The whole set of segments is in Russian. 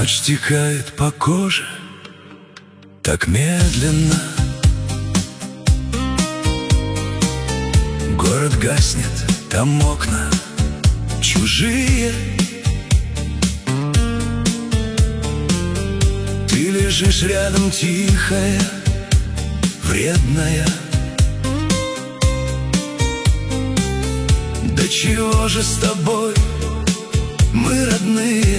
Ночь стекает по коже так медленно. Город гаснет, там окна чужие. Ты лежишь рядом, тихая, вредная. Да чего же с тобой мы родные?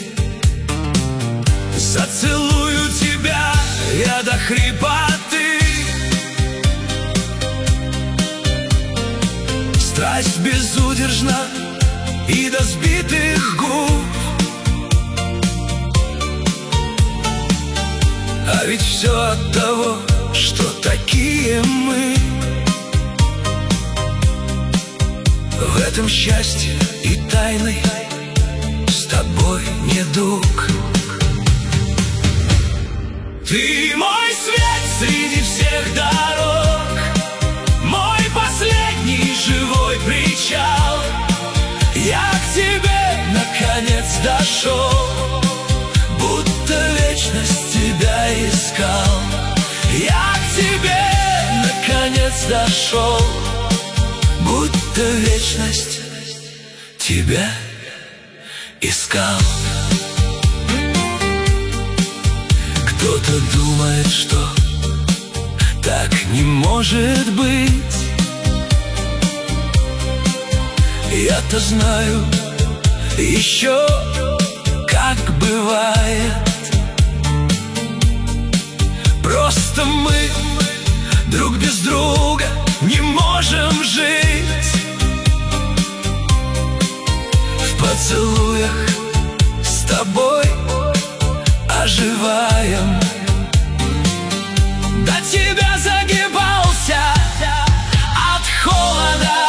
Зацелую тебя я до хрипоты. Страсть безудержна и до сбитых губ. А ведь все от того, что такие мы. В этом счастье и тайны с тобой недуг. Ты мой свет среди всех дорог, мой последний живой причал. Я к тебе наконец дошел, будто вечность тебя искал. Я к тебе наконец дошел, будто вечность тебя искал. Кто-то думает, что так не может быть. Я-то знаю еще, как бывает. Просто мы друг без друга не можем жить. В поцелуях с тобой оживаем. До тебя загибался от холода.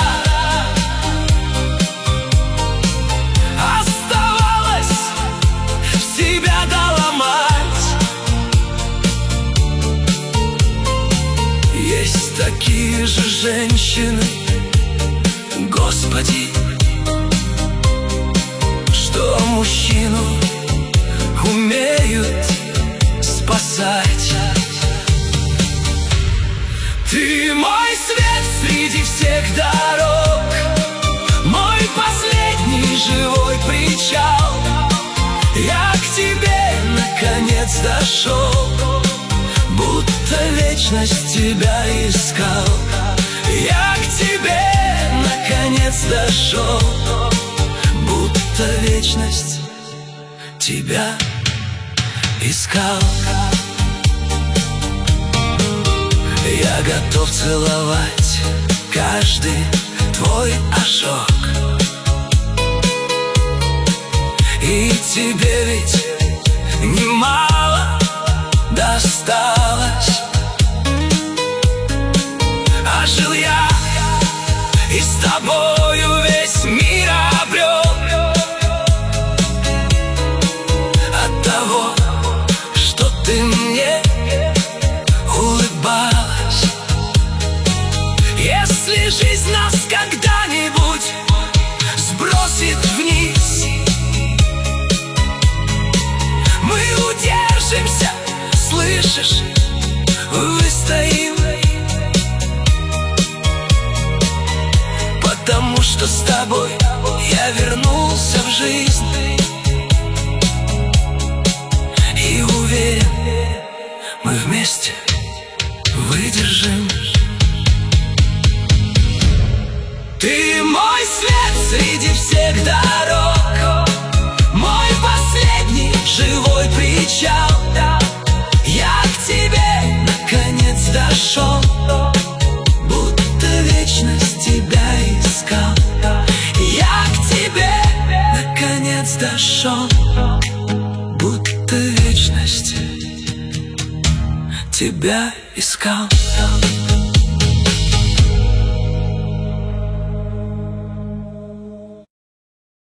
Оставалось себя доломать. Есть такие же женщины, Господи, что мужчину умеют спасать. Ты мой свет среди всех дорог, мой последний живой причал. Я к тебе наконец дошел, будто вечность тебя искал. Я к тебе наконец дошел, будто вечность тебя искал. Я готов целовать каждый твой ожог. И тебе ведь немало досталось. А жил я и с тобою весь мир обрел. От того, что ты мне улыбалась. Если жизнь нас когда-нибудь сбросит вниз, мы удержимся, слышишь, выстоим. Потому что с тобой я вернулся в жизнь. И уверен, мы вместе выдержим. Ты мой свет среди всех дорог, мой последний живой причал. Я к тебе наконец дошел, будто вечность тебя искал. Я к тебе наконец дошел, будто вечность тебя искал.